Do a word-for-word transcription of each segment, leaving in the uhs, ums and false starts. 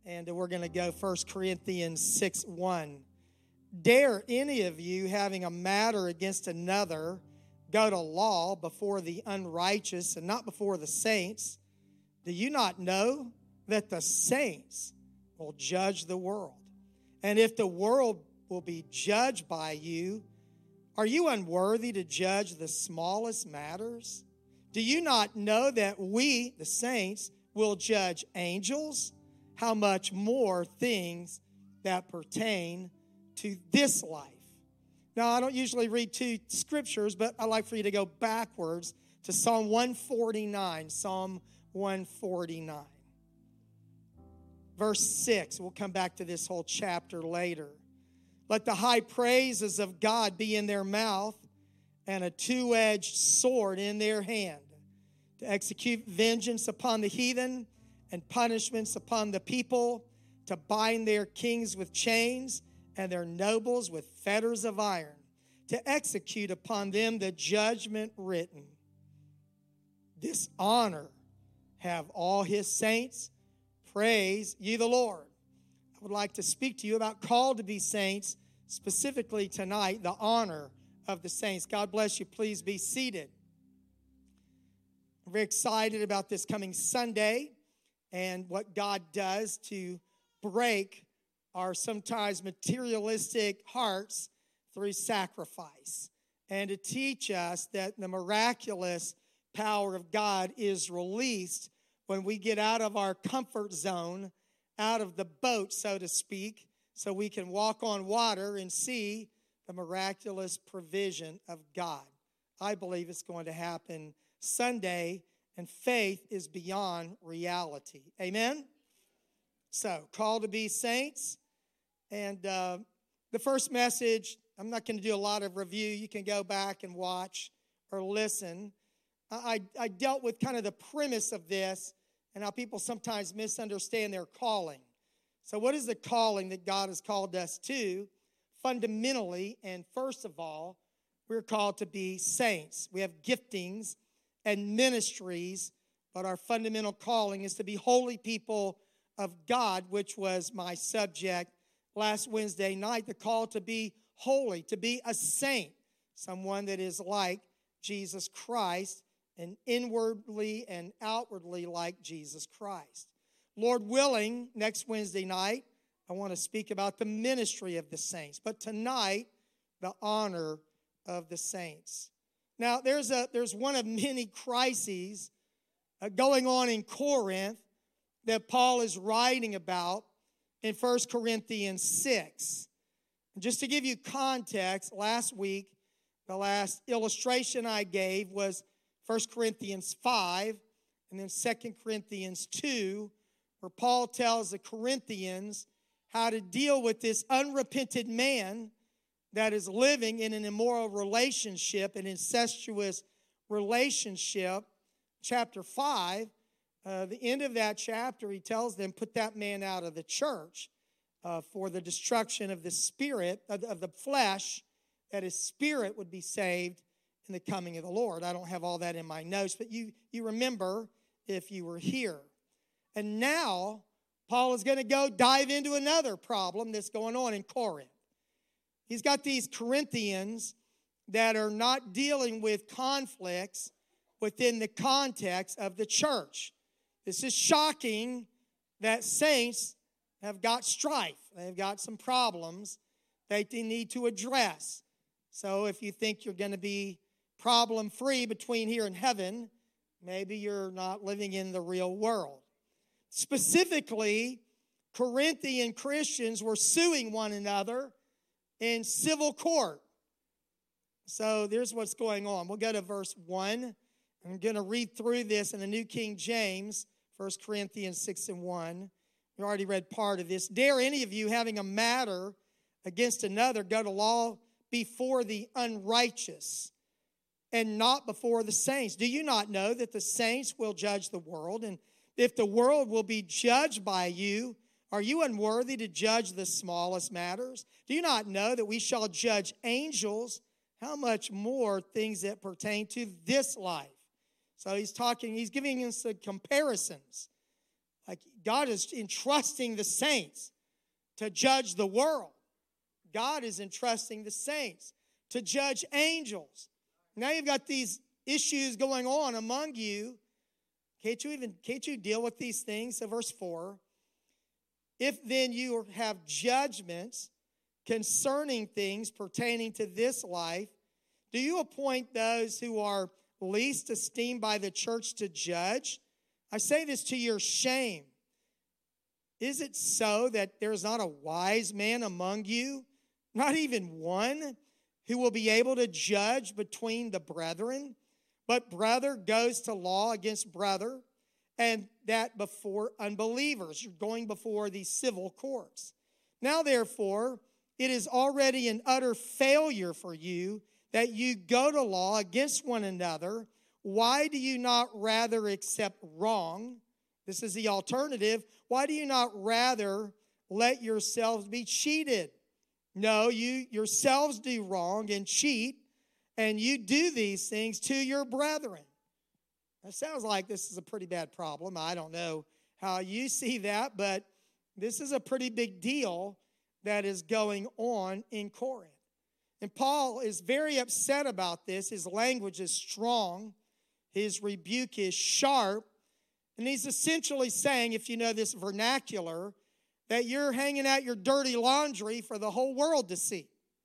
And we're going to go First Corinthians six one. Dare any of you, having a matter against another, go to law before the unrighteous and not before the saints? Do you not know that the saints will judge the world? And if the world will be judged by you, are you unworthy to judge the smallest matters? Do you not know that we, the saints, will judge angels? How much more things that pertain to this life? Now, I don't usually read two scriptures, but I'd like for you to go backwards to Psalm one forty-nine. Psalm one forty-nine. Verse six. We'll come back to this whole chapter later. Let the high praises of God be in their mouth and a two-edged sword in their hand, to execute vengeance upon the heathen and punishments upon the people, to bind their kings with chains and their nobles with fetters of iron, to execute upon them the judgment written. This honor have all his saints. Praise ye the Lord. I would like to speak to you about called to be saints, specifically tonight, the honor of the saints. God bless you. Please be seated. I'm very excited about this coming Sunday and what God does to break our sometimes materialistic hearts through sacrifice, and to teach us that the miraculous power of God is released when we get out of our comfort zone, out of the boat, so to speak, so we can walk on water and see the miraculous provision of God. I believe it's going to happen Sunday, and faith is beyond reality. Amen? So, called to be saints. And uh, the first message, I'm not going to do a lot of review. You can go back and watch or listen. I, I dealt with kind of the premise of this and how people sometimes misunderstand their calling. So what is the calling that God has called us to? Fundamentally, and first of all, we're called to be saints. We have giftings and ministries, but our fundamental calling is to be holy people of God, which was my subject last Wednesday night, the call to be holy, to be a saint, someone that is like Jesus Christ, and inwardly and outwardly like Jesus Christ. Lord willing, next Wednesday night, I want to speak about the ministry of the saints. But tonight, the honor of the saints. Now, there's a there's one of many crises uh, going on in Corinth that Paul is writing about in First Corinthians six. And just to give you context, last week, the last illustration I gave was First Corinthians five and then Second Corinthians two, where Paul tells the Corinthians how to deal with this unrepented man that is living in an immoral relationship, an incestuous relationship. Chapter five, uh, the end of that chapter, he tells them, put that man out of the church uh, for the destruction of the spirit, of the, of the flesh, that his spirit would be saved in the coming of the Lord. I don't have all that in my notes, but you, you remember if you were here. And now, Paul is going to go dive into another problem that's going on in Corinth. He's got these Corinthians that are not dealing with conflicts within the context of the church. This is shocking that saints have got strife. They've got some problems that they need to address. So if you think you're going to be problem-free between here and heaven, maybe you're not living in the real world. Specifically, Corinthian Christians were suing one another in civil court. So there's what's going on. We'll go to verse one. I'm going to read through this in the New King James, First Corinthians six and one. You already read part of this. Dare any of you, having a matter against another, go to law before the unrighteous and not before the saints? Do you not know that the saints will judge the world? And if the world will be judged by you, are you unworthy to judge the smallest matters? Do you not know that we shall judge angels? How much more things that pertain to this life? So he's talking, he's giving us the comparisons. Like God is entrusting the saints to judge the world. God is entrusting the saints to judge angels. Now you've got these issues going on among you. Can't you even can't you deal with these things? So verse four. If then you have judgments concerning things pertaining to this life, do you appoint those who are least esteemed by the church to judge? I say this to your shame. Is it so that there's not a wise man among you, not even one, who will be able to judge between the brethren? But brother goes to law against brother, and that before unbelievers. You're going before these civil courts. Now, therefore, it is already an utter failure for you that you go to law against one another. Why do you not rather accept wrong? This is the alternative. Why do you not rather let yourselves be cheated? No, you yourselves do wrong and cheat, and you do these things to your brethren. That sounds like this is a pretty bad problem. I don't know how you see that, but this is a pretty big deal that is going on in Corinth. And Paul is very upset about this. His language is strong. His rebuke is sharp. And he's essentially saying, if you know this vernacular, that you're hanging out your dirty laundry for the whole world to see.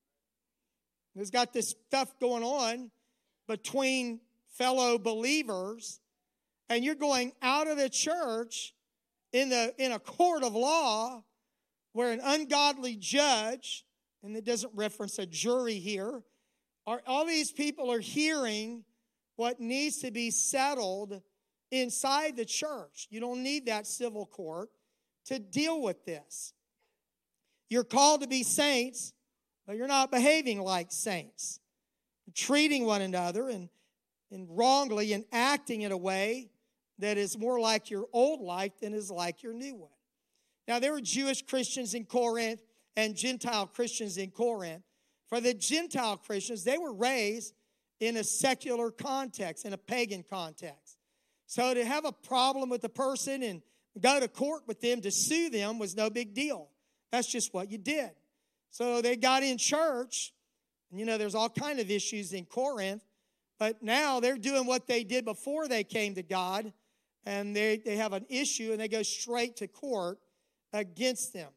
There's got this stuff going on between fellow believers, and you're going out of the church in the in a court of law where an ungodly judge, and it doesn't reference a jury here, are all these people are hearing what needs to be settled inside the church. You don't need that civil court to deal with this. You're called to be saints, but you're not behaving like saints. You're treating one another and, and wrongly and acting in a way that is more like your old life than is like your new one. Now, there were Jewish Christians in Corinth and Gentile Christians in Corinth. For the Gentile Christians, they were raised in a secular context, in a pagan context. So to have a problem with the person and go to court with them to sue them was no big deal. That's just what you did. So they got in church, and you know, there's all kind of issues in Corinth, but now they're doing what they did before they came to God, and they, they have an issue, and they go straight to court against them.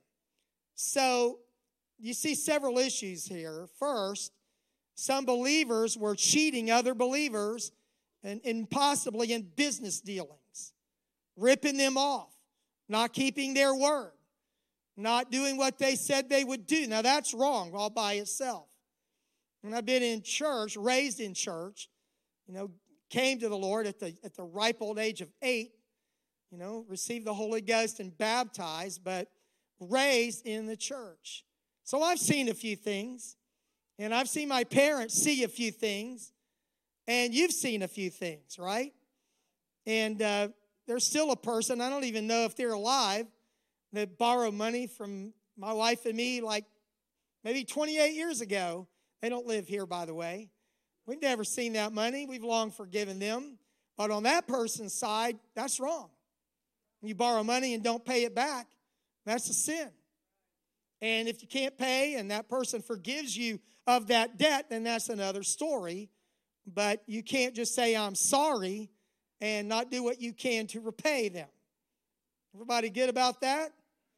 So you see several issues here. First, some believers were cheating other believers and, and possibly in business dealings, ripping them off, not keeping their word, not doing what they said they would do. Now, that's wrong all by itself. And I've been in church, raised in church, you know, came to the Lord at the at the ripe old age of eight, you know, received the Holy Ghost and baptized, but raised in the church. So I've seen a few things, and I've seen my parents see a few things, and you've seen a few things, right? And uh, there's still a person, I don't even know if they're alive, that borrowed money from my wife and me like maybe twenty-eight years ago. They don't live here, by the way. We've never seen that money. We've long forgiven them. But on that person's side, that's wrong. You borrow money and don't pay it back, that's a sin. And if you can't pay and that person forgives you of that debt, then that's another story. But you can't just say, I'm sorry, and not do what you can to repay them. Everybody good about that?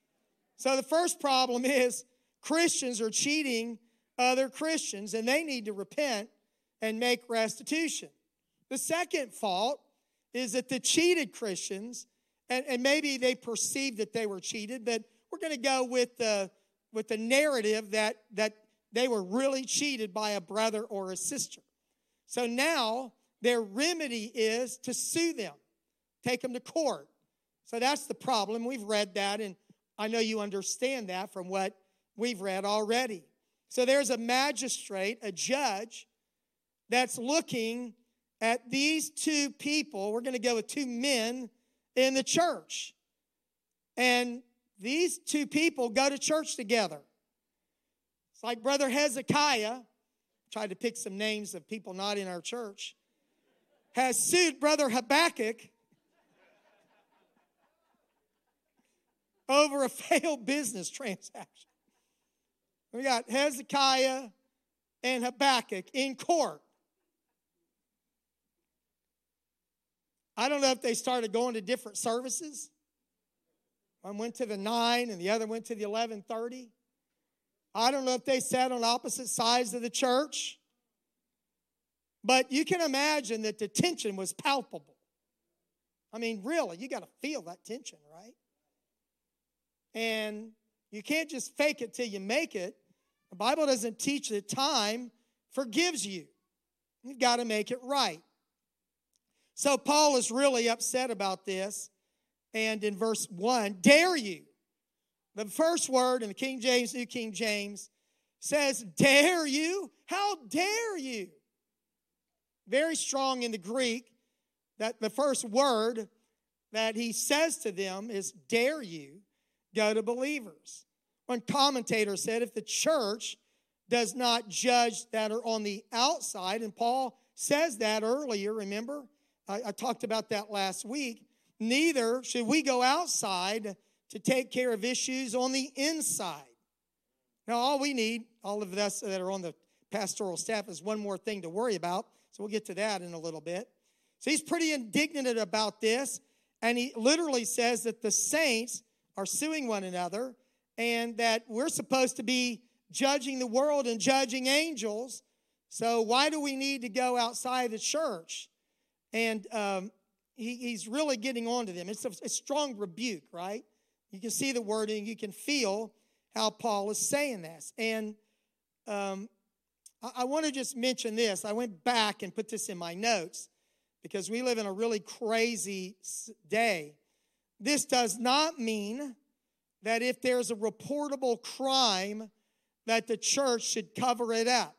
So the first problem is Christians are cheating other Christians, and they need to repent and make restitution. The second fault is that the cheated Christians, and, and maybe they perceived that they were cheated, but we're going to go with the with the narrative that, that they were really cheated by a brother or a sister. So now their remedy is to sue them, take them to court. So that's the problem. We've read that, and I know you understand that from what we've read already. So there's a magistrate, a judge, that's looking at these two people. We're going to go with two men in the church. And these two people go to church together. It's like Brother Hezekiah, tried to pick some names of people not in our church, has sued Brother Habakkuk over a failed business transaction. We got Hezekiah and Habakkuk in court. I don't know if they started going to different services. One went to the nine and the other went to the eleven thirty. I don't know if they sat on opposite sides of the church. But you can imagine that the tension was palpable. I mean, really, you got to feel that tension, right? And you can't just fake it till you make it. The Bible doesn't teach that time forgives you. You've got to make it right. So Paul is really upset about this. And in verse one, dare you. The first word in the King James, New King James, says, dare you? How dare you? Very strong in the Greek, that the first word that he says to them is, dare you go to believers. One commentator said, if the church does not judge that are on the outside, and Paul says that earlier, remember? I, I talked about that last week. Neither should we go outside to take care of issues on the inside. Now, all we need, all of us that are on the pastoral staff, is one more thing to worry about. So we'll get to that in a little bit. So he's pretty indignant about this. And he literally says that the saints are suing one another and that we're supposed to be judging the world and judging angels. So why do we need to go outside the church? And um, he, he's really getting on to them. It's a, a strong rebuke, right? You can see the wording. You can feel how Paul is saying this. And um, I, I want to just mention this. I went back and put this in my notes because we live in a really crazy day. This does not mean that if there's a reportable crime that the church should cover it up.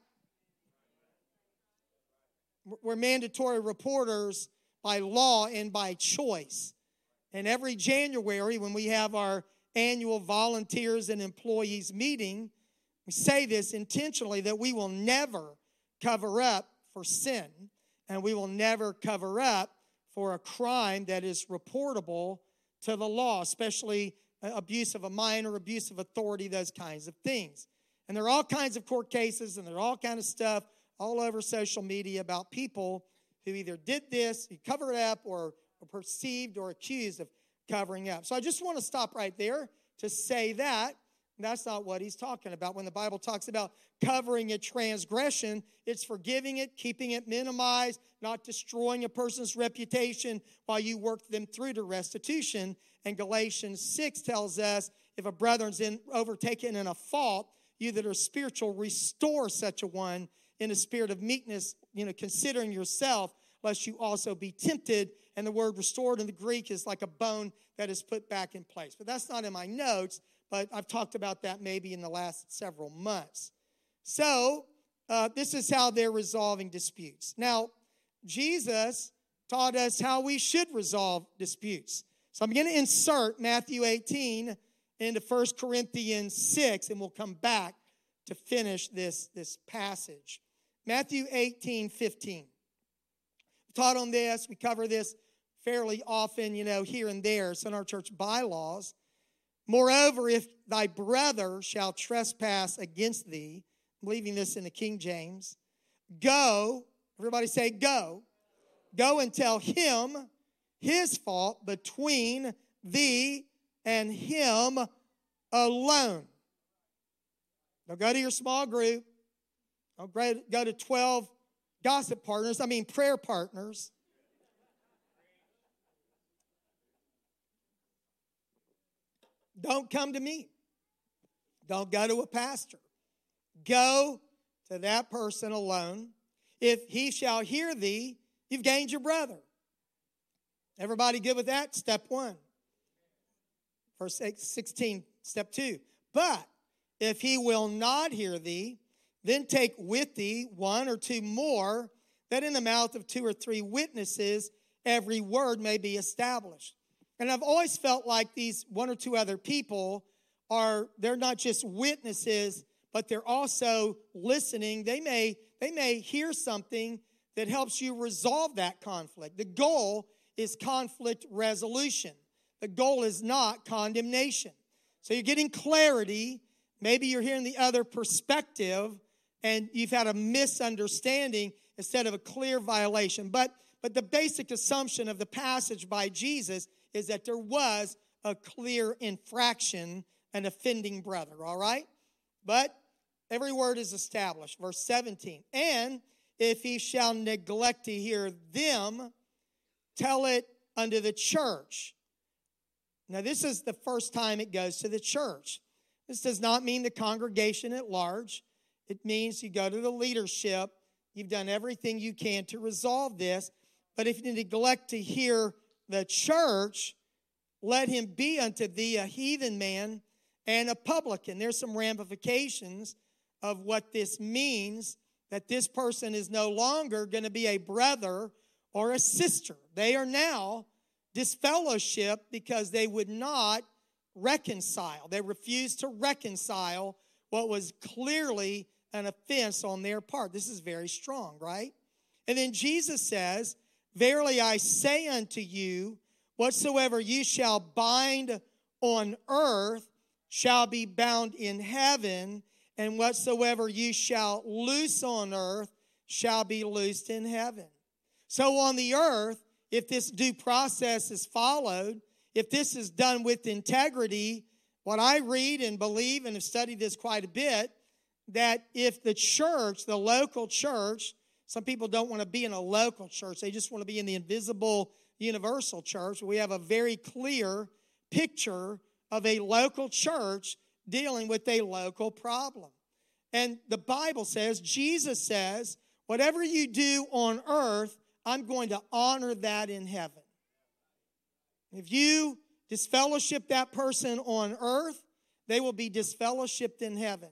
We're mandatory reporters by law and by choice. And every January when we have our annual volunteers and employees meeting, we say this intentionally, that we will never cover up for sin, and we will never cover up for a crime that is reportable to the law, especially abuse of a minor, abuse of authority, those kinds of things. And there are all kinds of court cases, and there are all kinds of stuff all over social media about people who either did this, who covered it up, or, or perceived or accused of covering up. So I just want to stop right there to say that that's not what he's talking about. When the Bible talks about covering a transgression, it's forgiving it, keeping it minimized, not destroying a person's reputation while you work them through to restitution. And Galatians six tells us, if a brother's in, overtaken in a fault, you that are spiritual, restore such a one in a spirit of meekness, you know, considering yourself, lest you also be tempted. And the word restored in the Greek is like a bone that is put back in place. But that's not in my notes, but I've talked about that maybe in the last several months. So uh, this is how they're resolving disputes. Now, Jesus taught us how we should resolve disputes. So I'm going to insert Matthew eighteen into First Corinthians six, and we'll come back to finish this, this passage. Matthew eighteen fifteen. We taught on this. We cover this fairly often, you know, here and there. It's in our church bylaws. Moreover, if thy brother shall trespass against thee, I'm leaving this in the King James, go, everybody say go, go and tell him his fault between thee and him alone. Don't go to your small group. Don't go to twelve gossip partners, I mean prayer partners. Don't come to me. Don't go to a pastor. Go to that person alone. If he shall hear thee, you've gained your brother. Everybody good with that? Step one. Verse sixteen, step two. But if he will not hear thee, then take with thee one or two more, that in the mouth of two or three witnesses every word may be established. And I've always felt like these one or two other people are, they're not just witnesses, but they're also listening. They may, they may hear something that helps you resolve that conflict. The goal is conflict resolution. The goal is not condemnation. So you're getting clarity. Maybe you're hearing the other perspective, and you've had a misunderstanding instead of a clear violation. But, but the basic assumption of the passage by Jesus is that there was a clear infraction, an offending brother, all right? But every word is established. Verse seventeen, and if he shall neglect to hear them, tell it unto the church. Now, this is the first time it goes to the church. This does not mean the congregation at large. It means you go to the leadership. You've done everything you can to resolve this. But if you neglect to hear the church, let him be unto thee a heathen man and a publican. There's some ramifications of what this means, that this person is no longer going to be a brother or a sister. They are now disfellowship because they would not reconcile. They refused to reconcile what was clearly an offense on their part. This is very strong, right? And then Jesus says, verily I say unto you, whatsoever you shall bind on earth shall be bound in heaven, and whatsoever you shall loose on earth shall be loosed in heaven. So on the earth, if this due process is followed, if this is done with integrity, what I read and believe and have studied this quite a bit, that if the church, the local church, some people don't want to be in a local church, they just want to be in the invisible universal church. We have a very clear picture of a local church dealing with a local problem. And the Bible says, Jesus says, whatever you do on earth, I'm going to honor that in heaven. If you disfellowship that person on earth, they will be disfellowshipped in heaven.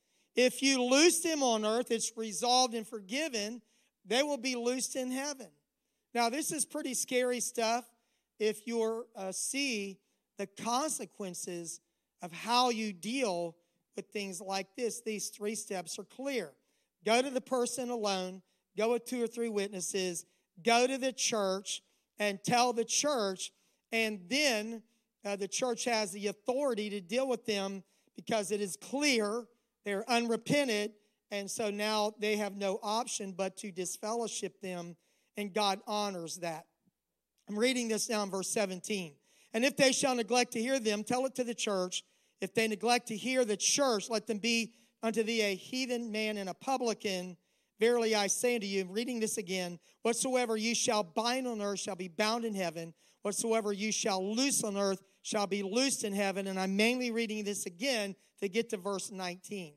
If you loose them on earth, it's resolved and forgiven, they will be loosed in heaven. Now, this is pretty scary stuff if you uh, see the consequences of how you deal with things like this. These three steps are clear. Go to the person alone, go with two or three witnesses, go to the church and tell the church, and then uh, the church has the authority to deal with them because it is clear they're unrepentant, and so now they have no option but to disfellowship them, and God honors that. I'm reading this now in verse seventeen. And if they shall neglect to hear them, tell it to the church. If they neglect to hear the church, let them be unto thee a heathen man and a publican. Verily I say unto you, reading this again, whatsoever you shall bind on earth shall be bound in heaven. Whatsoever you shall loose on earth shall be loosed in heaven. And I'm mainly reading this again to get to verse nineteen.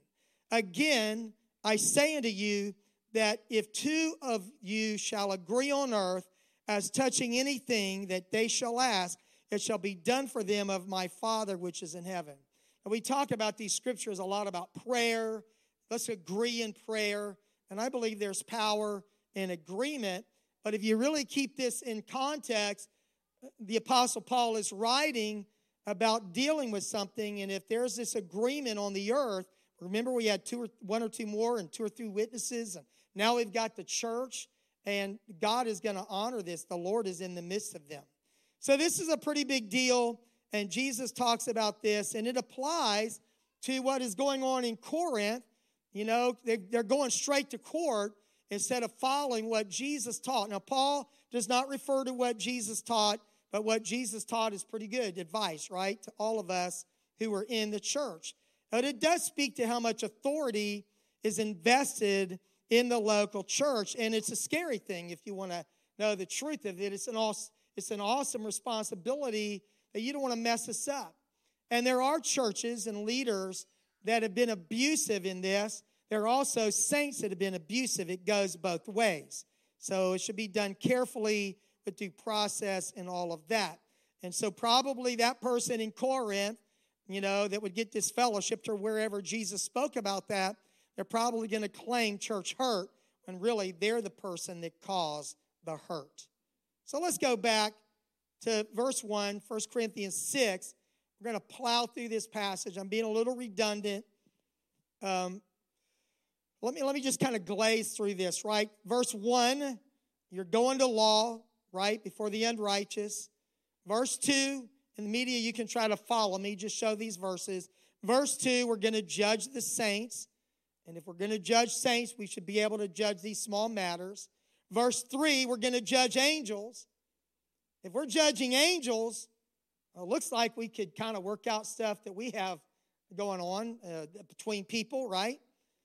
Again, I say unto you that if two of you shall agree on earth as touching anything that they shall ask, it shall be done for them of my Father which is in heaven. And we talk about these scriptures a lot about prayer. Let's agree in prayer. And I believe there's power in agreement. But if you really keep this in context, the Apostle Paul is writing about dealing with something. And if there's this agreement on the earth, remember we had two or one or two more and two or three witnesses. And now we've got the church. And God is going to honor this. The Lord is in the midst of them. So this is a pretty big deal. And Jesus talks about this. And it applies to what is going on in Corinth. You know, they're going straight to court instead of following what Jesus taught. Now, Paul does not refer to what Jesus taught, but what Jesus taught is pretty good advice, right, to all of us who are in the church. But it does speak to how much authority is invested in the local church, and it's a scary thing if you want to know the truth of it. It's an awesome, it's an awesome responsibility that you don't want to mess this up. And there are churches and leaders that have been abusive in this. There are also saints that have been abusive. It goes both ways. So it should be done carefully with due process and all of that. And so probably that person in Corinth, you know, that would get disfellowshipped or wherever Jesus spoke about that, they're probably going to claim church hurt when really they're the person that caused the hurt. So let's go back to verse one, First Corinthians six. We're going to plow through this passage. I'm being a little redundant. Um, let me, let me just kind of glaze through this, right? Verse one, you're going to law, right, before the unrighteous. Verse two, in the media, you can try to follow me. Just show these verses. Verse two, we're going to judge the saints. And if we're going to judge saints, we should be able to judge these small matters. Verse three, we're going to judge angels. If we're judging angels, it looks like we could kind of work out stuff that we have going on uh, between people, right?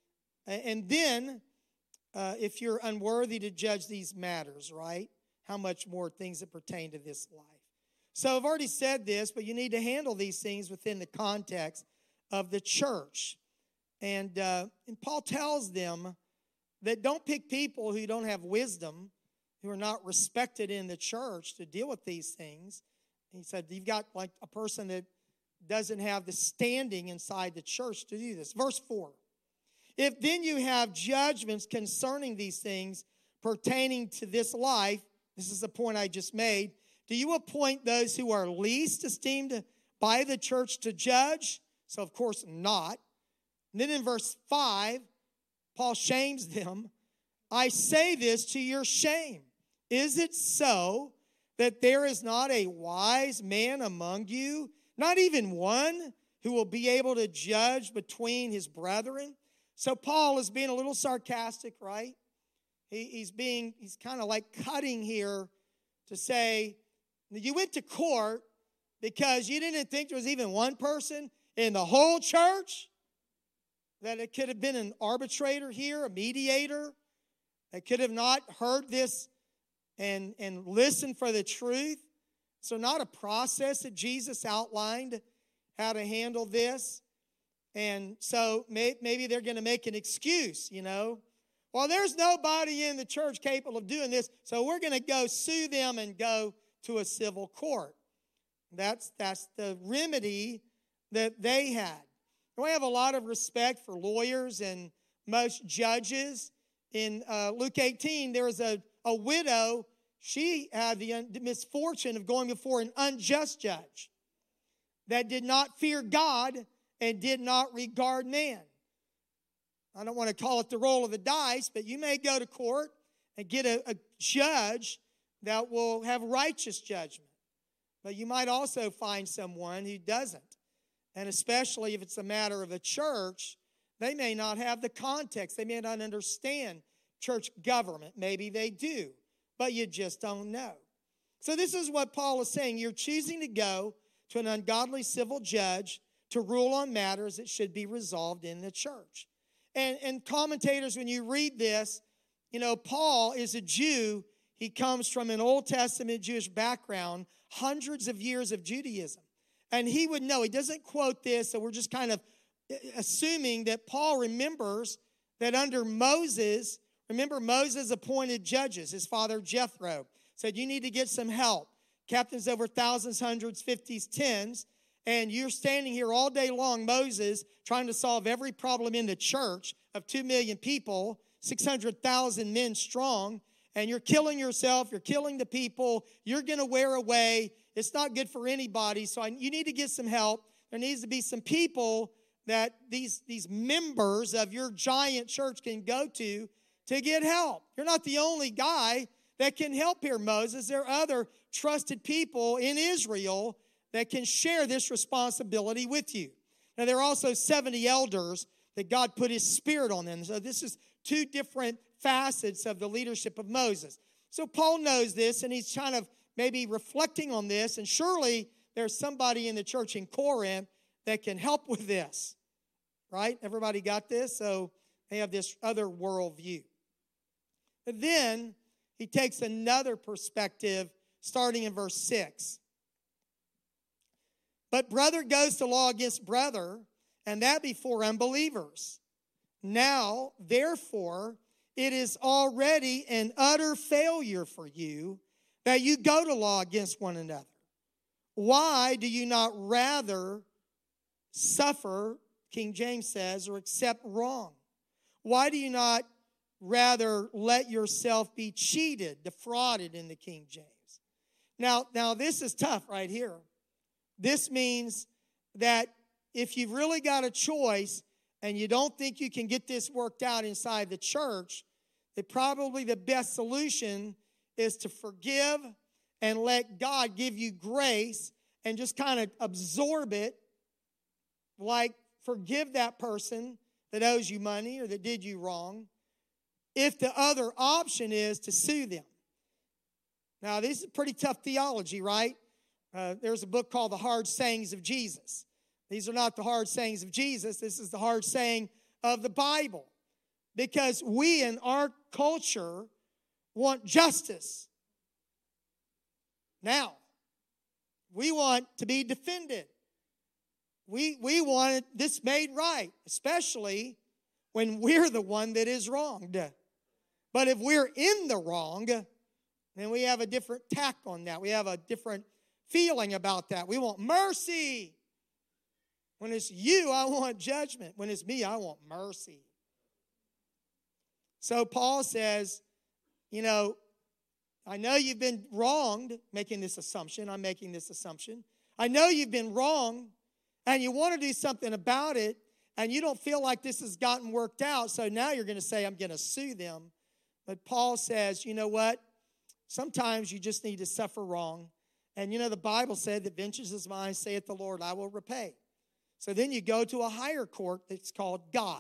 And then, uh, if you're unworthy to judge these matters, right? How much more things that pertain to this life. So I've already said this, but you need to handle these things within the context of the church. And, uh, and Paul tells them that don't pick people who don't have wisdom, who are not respected in the church to deal with these things. He said, you've got like a person that doesn't have the standing inside the church to do this. Verse four. If then you have judgments concerning these things pertaining to this life, this is the point I just made, do you appoint those who are least esteemed by the church to judge? So, of course, not. And then in verse five, Paul shames them. I say this to your shame. Is it so that there is not a wise man among you, not even one, who will be able to judge between his brethren? So Paul is being a little sarcastic, right? He, he's being, he's kind of like cutting here to say, you went to court because you didn't think there was even one person in the whole church, that it could have been an arbitrator here, a mediator, that could have not heard this and, and listened for the truth. So not a process that Jesus outlined how to handle this. And so may, maybe they're going to make an excuse, you know. Well, there's nobody in the church capable of doing this, so we're going to go sue them and go to a civil court. That's, that's the remedy that they had. And we have a lot of respect for lawyers and most judges. In uh, Luke eighteen, there was a, a widow. She had the, un- the misfortune of going before an unjust judge that did not fear God and did not regard man. I don't want to call it the roll of the dice, but you may go to court and get a, a judge that will have righteous judgment. But you might also find someone who doesn't. And especially if it's a matter of a church, they may not have the context. They may not understand church government. Maybe they do, but you just don't know. So this is what Paul is saying. You're choosing to go to an ungodly civil judge to rule on matters that should be resolved in the church. And, and commentators, when you read this, you know, Paul is a Jew. He comes from an Old Testament Jewish background, hundreds of years of Judaism. And he would know. He doesn't quote this, so we're just kind of assuming that Paul remembers that under Moses, remember Moses appointed judges. His father Jethro said, you need to get some help. Captains over thousands, hundreds, fifties, tens. And you're standing here all day long, Moses, trying to solve every problem in the church of two million people, six hundred thousand men strong. And you're killing yourself. You're killing the people. You're going to wear away. It's not good for anybody. So I, you need to get some help. There needs to be some people that these, these members of your giant church can go to to get help. You're not the only guy that can help here, Moses. There are other trusted people in Israel that can share this responsibility with you. Now, there are also seventy elders that God put his spirit on them. So this is two different facets of the leadership of Moses. So Paul knows this, and he's kind of maybe reflecting on this, and surely there's somebody in the church in Corinth that can help with this, right? Everybody got this? So they have this other worldview. But then he takes another perspective starting in verse six. But brother goes to law against brother, and that before unbelievers. Now, therefore, it is already an utter failure for you that you go to law against one another. Why do you not rather suffer, King James says, or accept wrong? Why do you not rather let yourself be cheated, defrauded in the King James? Now, now this is tough right here. This means that if you've really got a choice and you don't think you can get this worked out inside the church, that probably the best solution is to forgive and let God give you grace and just kind of absorb it, like forgive that person that owes you money or that did you wrong, if the other option is to sue them. Now, this is pretty tough theology, right? Uh, there's a book called The Hard Sayings of Jesus. These are not the hard sayings of Jesus. This is the hard saying of the Bible. Because we in our culture want justice. Now, we want to be defended. We, we want this made right, especially when we're the one that is wronged. But if we're in the wrong, then we have a different tack on that. We have a different feeling about that. We want mercy. When it's you, I want judgment. When it's me, I want mercy. So Paul says, you know, I know you've been wronged, making this assumption. I'm making this assumption. I know you've been wrong, and you want to do something about it, and you don't feel like this has gotten worked out, so now you're going to say, I'm going to sue them. But Paul says, you know what? Sometimes you just need to suffer wrong. And you know, the Bible said that vengeance is mine, saith the Lord, I will repay. So then you go to a higher court that's called God.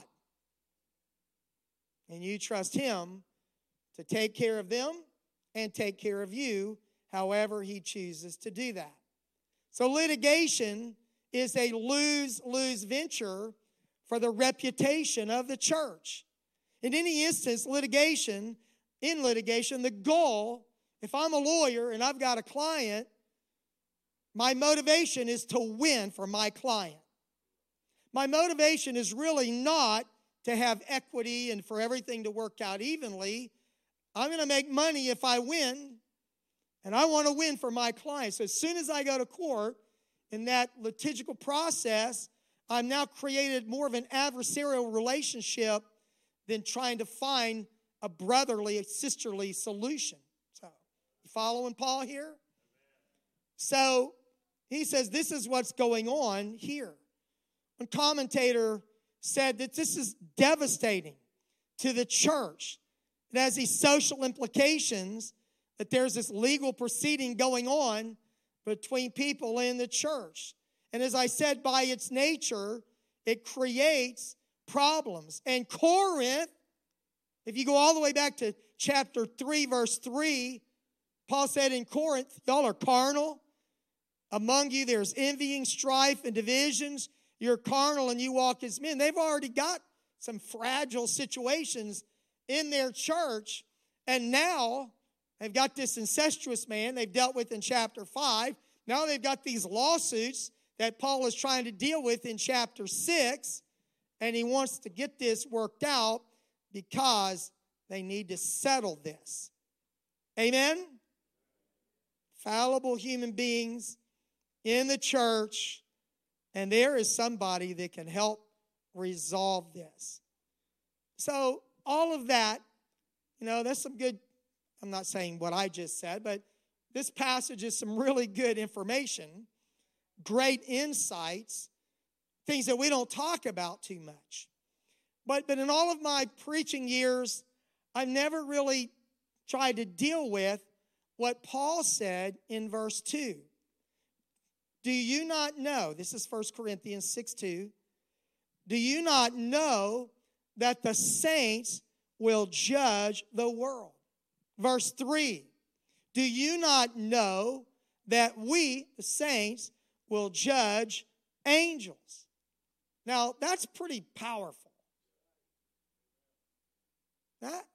And you trust him to take care of them and take care of you however he chooses to do that. So litigation is a lose-lose venture for the reputation of the church. In any instance, litigation, in litigation, the goal, if I'm a lawyer and I've got a client, my motivation is to win for my client. My motivation is really not to have equity and for everything to work out evenly. I'm going to make money if I win, and I want to win for my client. So as soon as I go to court, in that litigical process, I'm now created more of an adversarial relationship than trying to find a brotherly, sisterly solution. So, you following Paul here? So, he says this is what's going on here. One commentator said that this is devastating to the church. It has these social implications that there's this legal proceeding going on between people in the church. And as I said, by its nature, it creates problems. And Corinth, if you go all the way back to chapter three, verse three, Paul said in Corinth, y'all are carnal. Among you there's envying, strife, and divisions. You're carnal and you walk as men. They've already got some fragile situations in their church. And now they've got this incestuous man they've dealt with in chapter five. Now they've got these lawsuits that Paul is trying to deal with in chapter six. And he wants to get this worked out because they need to settle this. Amen? Fallible human beings in the church, and there is somebody that can help resolve this. So all of that, you know, that's some good, I'm not saying what I just said, but this passage is some really good information, great insights, things that we don't talk about too much. But, but in all of my preaching years, I've never really tried to deal with what Paul said in verse two. Do you not know, this is First Corinthians six two, do you not know that the saints will judge the world? Verse three, do you not know that we, the saints, will judge angels? Now, that's pretty powerful. That,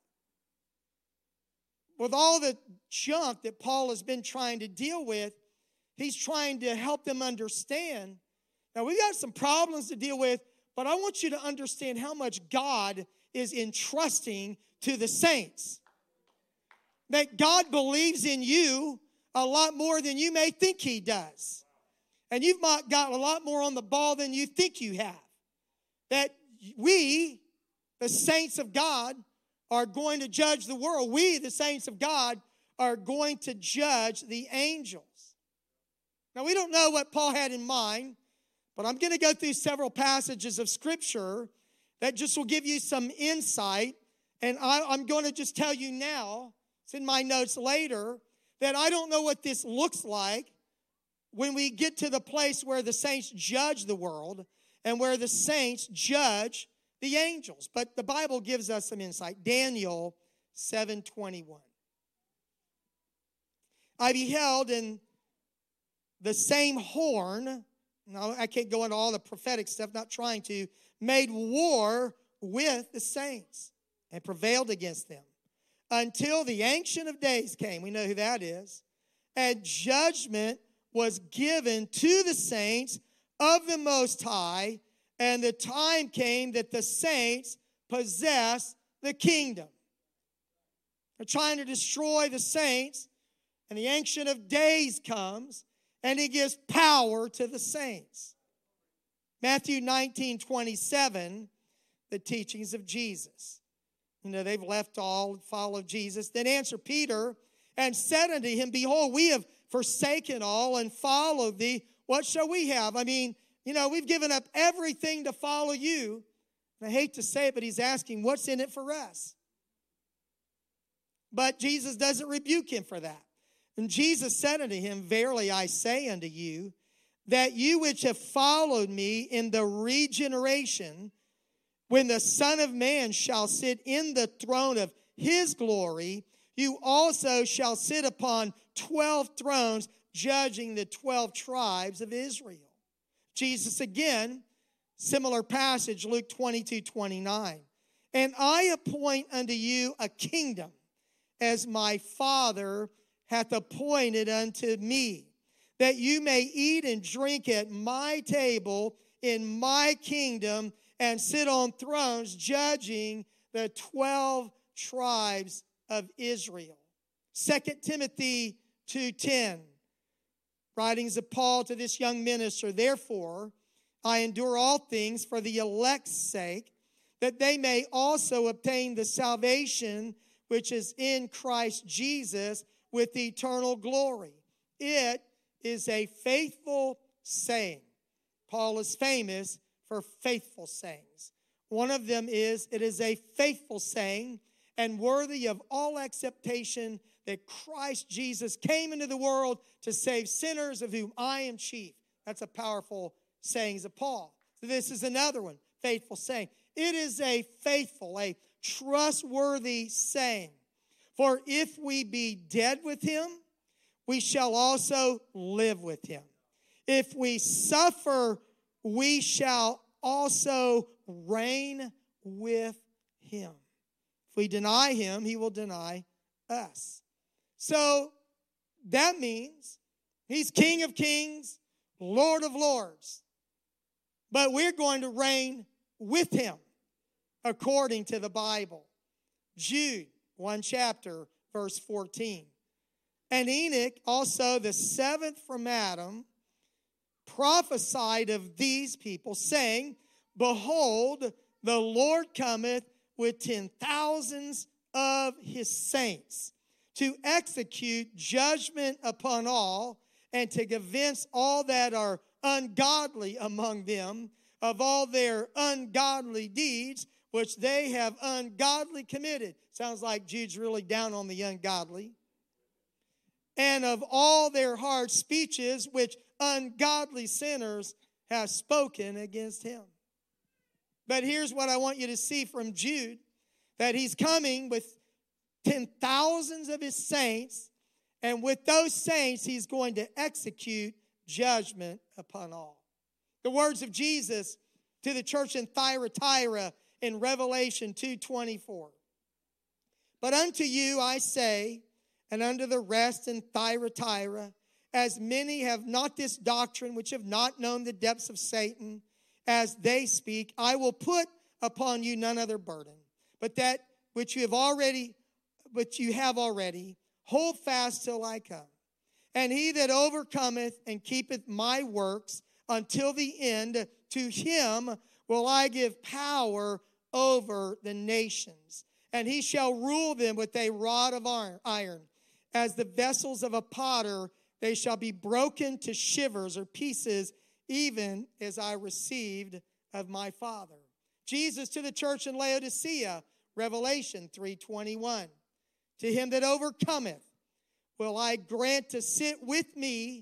with all the junk that Paul has been trying to deal with, he's trying to help them understand. Now, we got some problems to deal with, but I want you to understand how much God is entrusting to the saints. That God believes in you a lot more than you may think he does. And you've got a lot more on the ball than you think you have. That we, the saints of God, are going to judge the world. We, the saints of God, are going to judge the angels. Now, we don't know what Paul had in mind, but I'm going to go through several passages of Scripture that just will give you some insight. And I, I'm going to just tell you now, it's in my notes later, that I don't know what this looks like, when we get to the place where the saints judge the world and where the saints judge the angels. But the Bible gives us some insight. Daniel seven twenty-one. I beheld in the same horn, now I can't go into all the prophetic stuff, not trying to, made war with the saints and prevailed against them until the Ancient of Days came. We know who that is. And judgment was given to the saints of the Most High, and the time came that the saints possessed the kingdom. They're trying to destroy the saints, and the Ancient of Days comes, and he gives power to the saints. Matthew nineteen twenty-seven, the teachings of Jesus. You know, they've left all and followed Jesus. Then answered Peter and said unto him, Behold, we have forsaken all and followed thee. What shall we have? I mean, you know, we've given up everything to follow you. And I hate to say it, but he's asking, what's in it for us? But Jesus doesn't rebuke him for that. And Jesus said unto him, Verily I say unto you, that you which have followed me in the regeneration, when the Son of Man shall sit in the throne of his glory, you also shall sit upon twelve thrones, judging the twelve tribes of Israel. Jesus again, similar passage, Luke twenty-two twenty-nine. And I appoint unto you a kingdom, as my Father hath appointed unto me, that you may eat and drink at my table in my kingdom, and sit on thrones judging the twelve tribes of Israel. Second Timothy two ten, writings of Paul to this young minister, Therefore I endure all things for the elect's sake, that they may also obtain the salvation which is in Christ Jesus with eternal glory. It is a faithful saying. Paul is famous for faithful sayings. One of them is, it is a faithful saying and worthy of all acceptation that Christ Jesus came into the world to save sinners, of whom I am chief. That's a powerful saying of Paul. So this is another one, faithful saying. It is a faithful, a trustworthy saying. For if we be dead with him, we shall also live with him. If we suffer, we shall also reign with him. If we deny him, he will deny us. So that means he's King of kings, Lord of lords. But we're going to reign with him according to the Bible. Jude, one chapter, verse fourteen. And Enoch, also the seventh from Adam, prophesied of these people, saying, Behold, the Lord cometh with ten thousands of his saints, to execute judgment upon all, and to convince all that are ungodly among them of all their ungodly deeds, which they have ungodly committed. Sounds like Jude's really down on the ungodly. And of all their hard speeches, which ungodly sinners have spoken against him. But here's what I want you to see from Jude, that he's coming with ten thousands of his saints, and with those saints, he's going to execute judgment upon all. The words of Jesus to the church in Thyatira in Revelation two twenty-four. But unto you I say, and unto the rest in Thyatira, as many have not this doctrine, which have not known the depths of Satan, as they speak, I will put upon you none other burden, but that which you have already, which you have already, hold fast till I come. And he that overcometh and keepeth my works until the end, to him will I give power over the nations. And he shall rule them with a rod of iron. As the vessels of a potter, they shall be broken to shivers or pieces, even as I received of my Father. Jesus to the church in Laodicea, Revelation three twenty-one. To him that overcometh will I grant to sit with me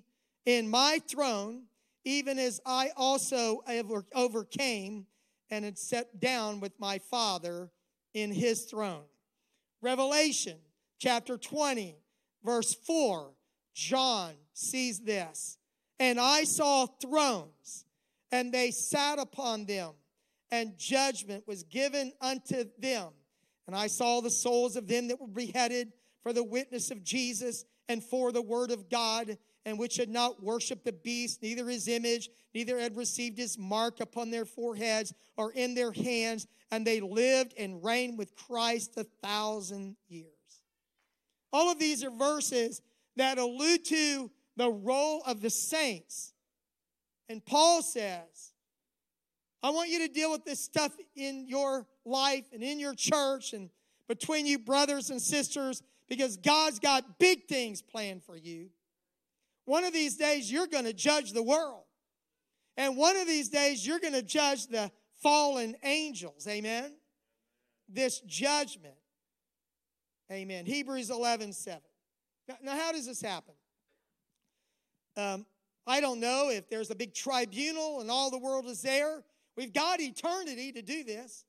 in my throne, even as I also overcame and had sat down with my Father in his throne. Revelation chapter twenty, verse four, John sees this. And I saw thrones, and they sat upon them, and judgment was given unto them. And I saw the souls of them that were beheaded for the witness of Jesus and for the word of God, and which had not worshipped the beast, neither his image, neither had received his mark upon their foreheads or in their hands, and they lived and reigned with Christ a thousand years. All of these are verses that allude to the role of the saints. And Paul says, I want you to deal with this stuff in your life and in your church and between you brothers and sisters, because God's got big things planned for you. One of these days, you're going to judge the world. And one of these days, you're going to judge the fallen angels. Amen? This judgment. Amen. Hebrews eleven seven. Now, now how does this happen? Um, I don't know if there's a big tribunal and all the world is there. We've got eternity to do this.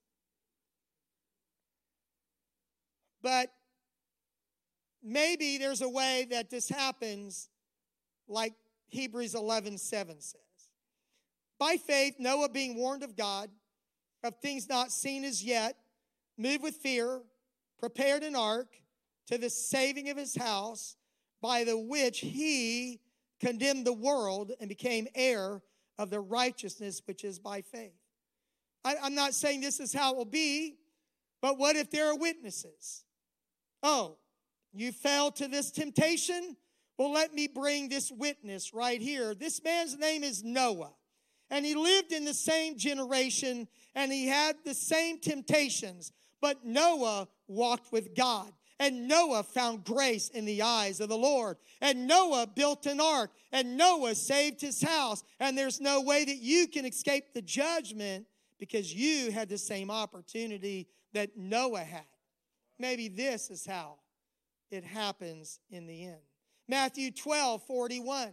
But maybe there's a way that this happens like Hebrews eleven seven says. By faith, Noah, being warned of God, of things not seen as yet, moved with fear, prepared an ark to the saving of his house, by the which he condemned the world and became heir of the righteousness which is by faith. I, I'm not saying this is how it will be, but what if there are witnesses? Oh, you fell to this temptation? Well, let me bring this witness right here. This man's name is Noah, and he lived in the same generation, and he had the same temptations, but Noah walked with God. And Noah found grace in the eyes of the Lord. And Noah built an ark. And Noah saved his house. And there's no way that you can escape the judgment because you had the same opportunity that Noah had. Maybe this is how it happens in the end. Matthew twelve forty-one.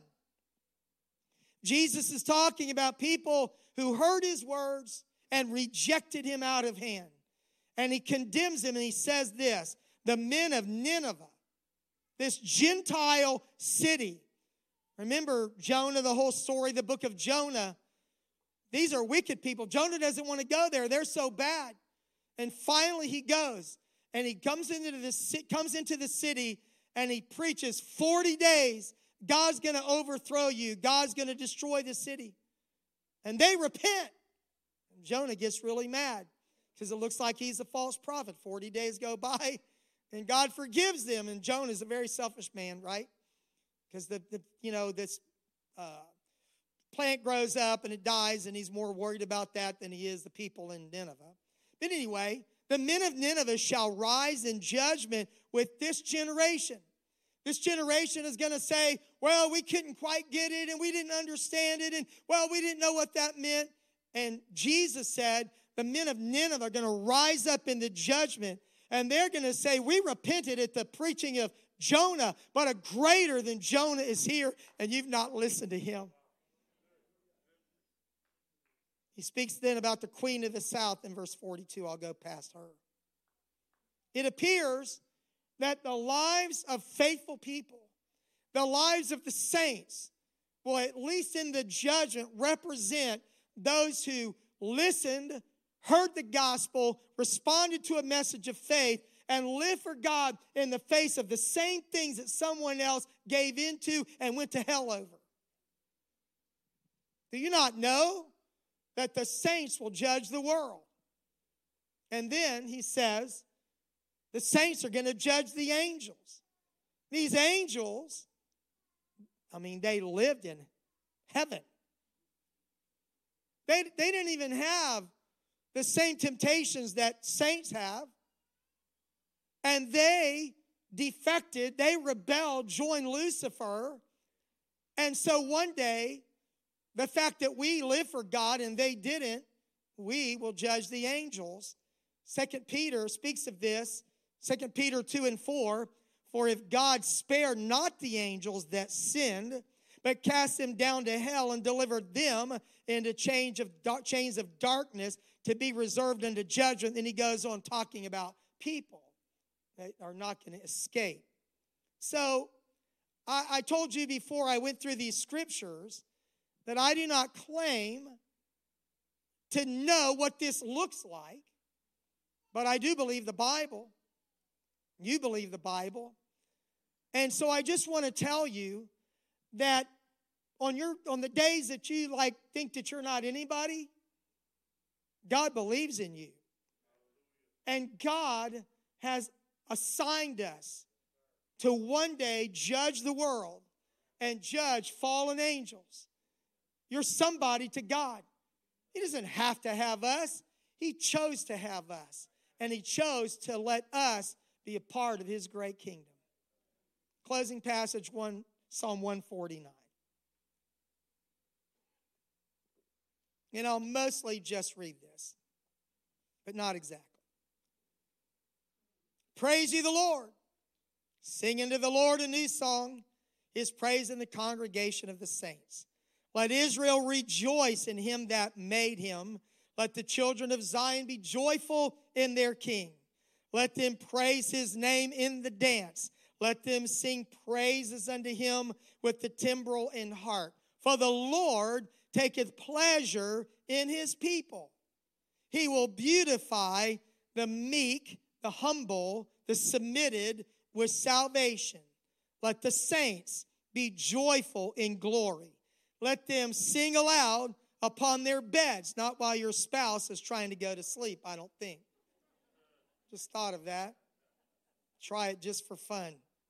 Jesus is talking about people who heard his words and rejected him out of hand. And he condemns him and he says this. The men of Nineveh, this Gentile city. Remember Jonah, the whole story, the book of Jonah. These are wicked people. Jonah doesn't want to go there. They're so bad. And finally he goes. And he comes into the, comes into the city and he preaches forty days. God's going to overthrow you. God's going to destroy the city. And they repent. And Jonah gets really mad because it looks like he's a false prophet. forty days go by. And God forgives them. And Jonah is a very selfish man, right? Because, the, the you know, this uh, plant grows up and it dies, and he's more worried about that than he is the people in Nineveh. But anyway, the men of Nineveh shall rise in judgment with this generation. This generation is going to say, well, we couldn't quite get it, and we didn't understand it, and, well, we didn't know what that meant. And Jesus said, the men of Nineveh are going to rise up in the judgment. And they're going to say, we repented at the preaching of Jonah, but a greater than Jonah is here, and you've not listened to him. He speaks then about the queen of the south in verse forty-two. I'll go past her. It appears that the lives of faithful people, the lives of the saints, will at least in the judgment represent those who listened, heard the gospel, responded to a message of faith, and lived for God in the face of the same things that someone else gave into and went to hell over. Do you not know that the saints will judge the world? And then he says, the saints are going to judge the angels. These angels, I mean, they lived in heaven. They, they didn't even have the same temptations that saints have. And they defected, they rebelled, joined Lucifer. And so one day, the fact that we live for God and they didn't, we will judge the angels. Second Peter speaks of this. Second Peter two and four. For if God spared not the angels that sinned, but cast them down to hell and delivered them into chains of, chains of darkness to be reserved unto judgment. Then he goes on talking about people that are not going to escape. So I, I told you before I went through these scriptures that I do not claim to know what this looks like, but I do believe the Bible. You believe the Bible. And so I just want to tell you that on your on the days that you like think that you're not anybody, God believes in you. And God has assigned us to one day judge the world and judge fallen angels. You're somebody to God. He doesn't have to have us. He chose to have us. And he chose to let us be a part of his great kingdom. Closing passage, one, Psalm one forty-nine. And I'll mostly just read this, but not exactly. Praise ye the Lord. Sing unto the Lord a new song, his praise in the congregation of the saints. Let Israel rejoice in him that made him. Let the children of Zion be joyful in their king. Let them praise his name in the dance. Let them sing praises unto him with the timbrel and harp. For the Lord taketh pleasure in his people. He will beautify the meek, the humble, the submitted with salvation. Let the saints be joyful in glory. Let them sing aloud upon their beds, not while your spouse is trying to go to sleep, I don't think. Just thought of that. Try it just for fun.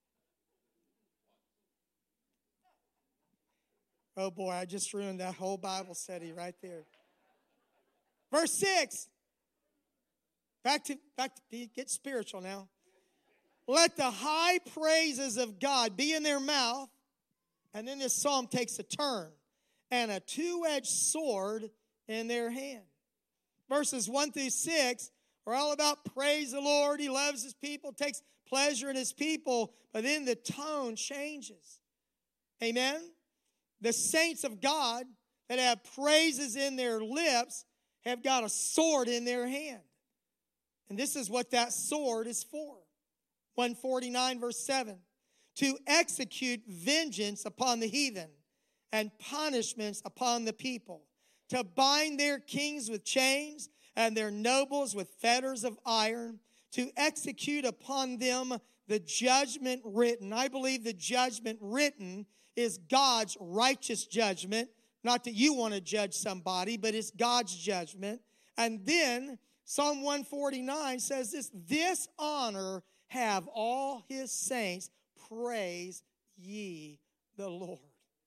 Oh boy, I just ruined that whole Bible study right there. Verse six. Back to, back to, get spiritual now. Let the high praises of God be in their mouth. And then this psalm takes a turn. And a two-edged sword in their hand. Verses one through six are all about praise the Lord. He loves his people, takes pleasure in his people. But then the tone changes. Amen? The saints of God that have praises in their lips have got a sword in their hand. And this is what that sword is for. one forty-nine verse seven. To execute vengeance upon the heathen and punishments upon the people. To bind their kings with chains and their nobles with fetters of iron. To execute upon them the judgment written. I believe the judgment written is God's righteous judgment. Not that you want to judge somebody, but it's God's judgment. And then Psalm one forty-nine says this, this honor have all his saints, praise ye the Lord.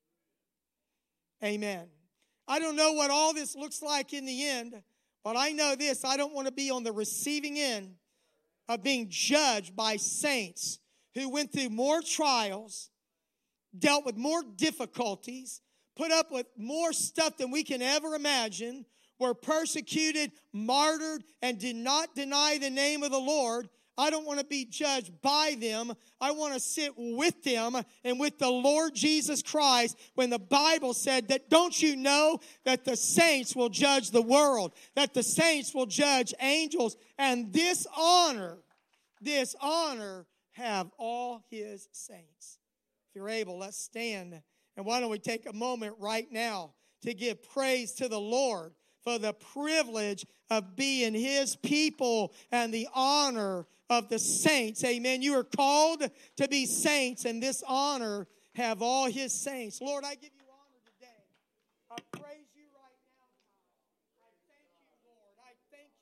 Amen. I don't know what all this looks like in the end, but I know this, I don't want to be on the receiving end of being judged by saints who went through more trials, dealt with more difficulties, put up with more stuff than we can ever imagine, were persecuted, martyred, and did not deny the name of the Lord. I don't want to be judged by them. I want to sit with them and with the Lord Jesus Christ when the Bible said that, don't you know that the saints will judge the world, that the saints will judge angels, and this honor, this honor have all his saints. If you're able, let's stand. And why don't we take a moment right now to give praise to the Lord for the privilege of being his people and the honor of the saints. Amen. You are called to be saints, and this honor have all his saints. Lord, I give you honor today. I praise you right now, God. I thank you, Lord. I thank